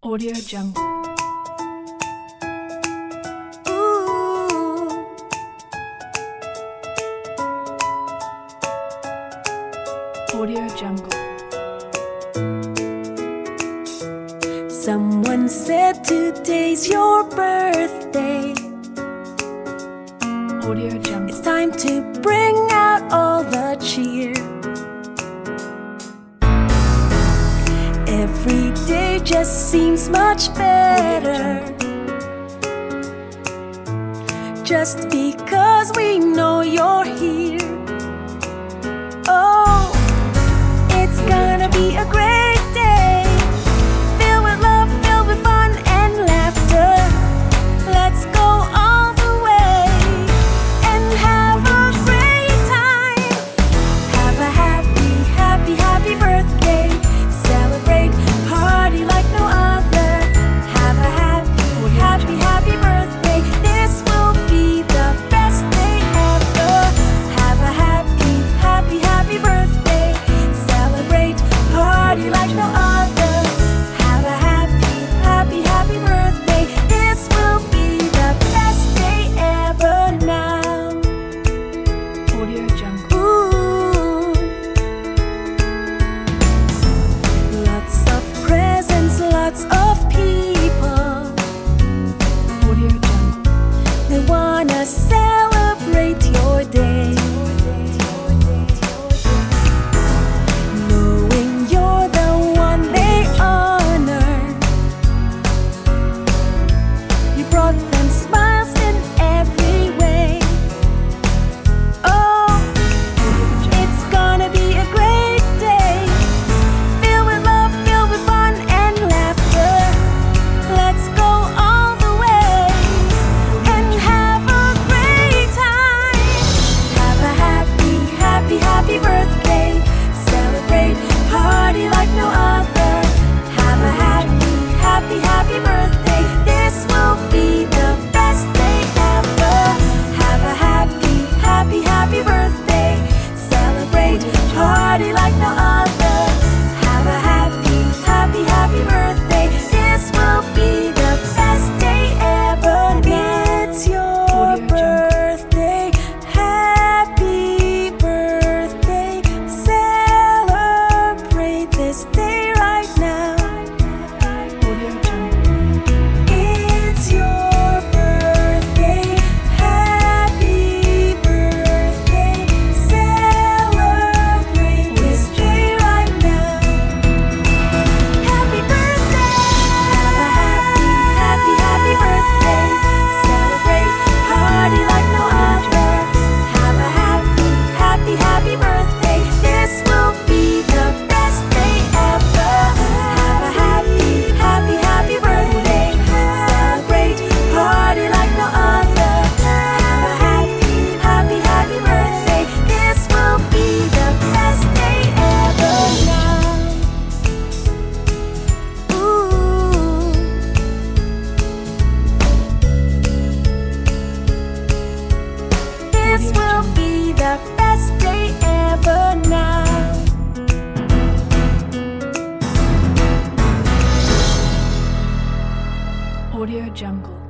Audio Jungle. Ooh. Audio Jungle. Someone said today's your birthday. Audio Jungle. It's time to bring out all the cheer. Every day just seems much better, just because we know you're here. Oh, it's gonna be a great day, filled with love, filled with fun and laughter. Let's go all the way and have a great time. Have a happy, happy, happy birthday. Celebrate, party like no other. Have a happy, happy, happy birthday. This will be the best day ever. Have a happy, happy, happy birthday. Celebrate, party like no other. Have a happy, happy, happy birthday. This will be the best day ever now. Audio Jungle. Ooh. Lots of presents, lots of people. Audio Jungle. They wanna celebrate your day. Knowing you're the one they honor, you brought them smiles in every way. Oh, it's gonna be a great day, filled with love, filled with fun and laughter. Let's go all the way and have a great time. Have a happy, happy, happy birthday. Celebrate, party like no other. Have a happy, happy, happy birthday. This will be the best day ever. Have a happy, happy, happy birthday. Celebrate, party like no other. Have a happy, happy, happy birthday. This will be the best day ever. It's your birthday. Happy birthday. Celebrate this day right now. Audio Jungle. It's your birthday. Happy birthday. Celebrate this day right now. Happy birthday. Have a happy, happy, happy birthday. Celebrate, party like no other. Have a happy, happy, happy birthday. This will be the best day ever. Have a happy, happy, happy birthday. Celebrate, party like no other. Have a happy, happy, happy birthday. This will be the best day ever now. Ooh. This will be the best day ever now. Audio Jungle.